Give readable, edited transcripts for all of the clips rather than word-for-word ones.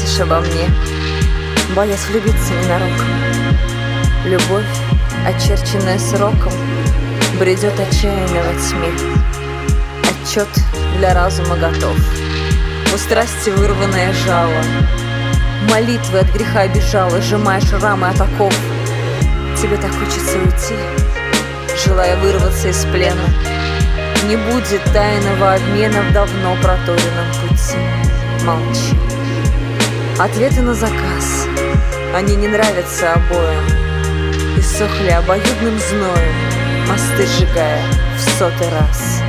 спросишь обо мне, боясь влюбиться ненароком. Любовь, очерченная сроком, бредет отчаянно во тьме. Отчет для разума готов, у страсти вырванное жало. Молитвы от греха бежала, сжимаешь рамы от оков. Тебе так хочется уйти, желая вырваться из плена. Не будет тайного обмена в давно проторенном пути. Молчи. Ответы на заказ, они не нравятся обоим. Иссохли обоюдным зноем, мосты сжигая в 100-й раз.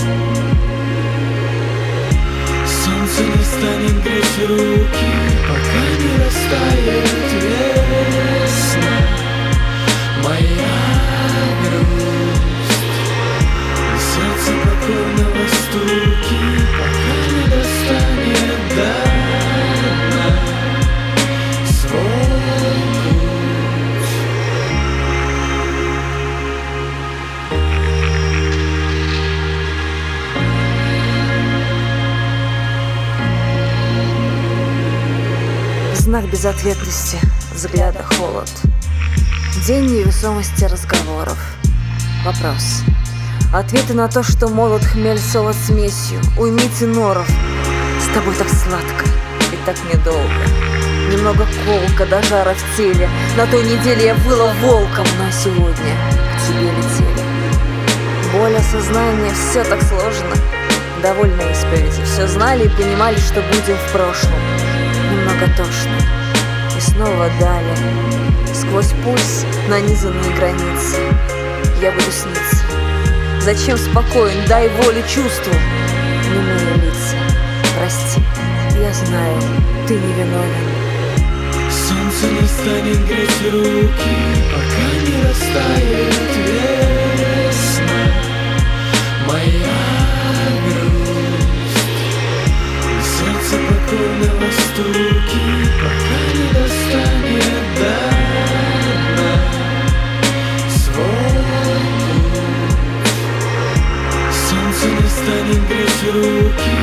Солнце не станет греть руки, пока не растает весна. Моя грусть и сердце покорного стуки, пока не достанет до дна свой путь. Знак безответности, взгляда холод. День невесомости разговоров. Вопрос. Ответы на то, что молод хмель солод смесью. Уймите норов. С тобой так сладко и так недолго. Немного колка до жара в теле. На той неделе я была волком, но сегодня к тебе летели. Боль осознания, все так сложно. Довольно исповеди. Все знали и понимали, что будем в прошлом. Немного тошно. И снова далее. Сквозь пульс нанизанные границы я буду сниться. Зачем спокоен? Дай волю чувству. Немые лица. Прости, я знаю, ты не виновен. Солнце не станет греть руки, пока не растает весна. Моя грусть и сердце покорного стуки, пока не достанет до дна свой путь. Солнце не станет греть руки,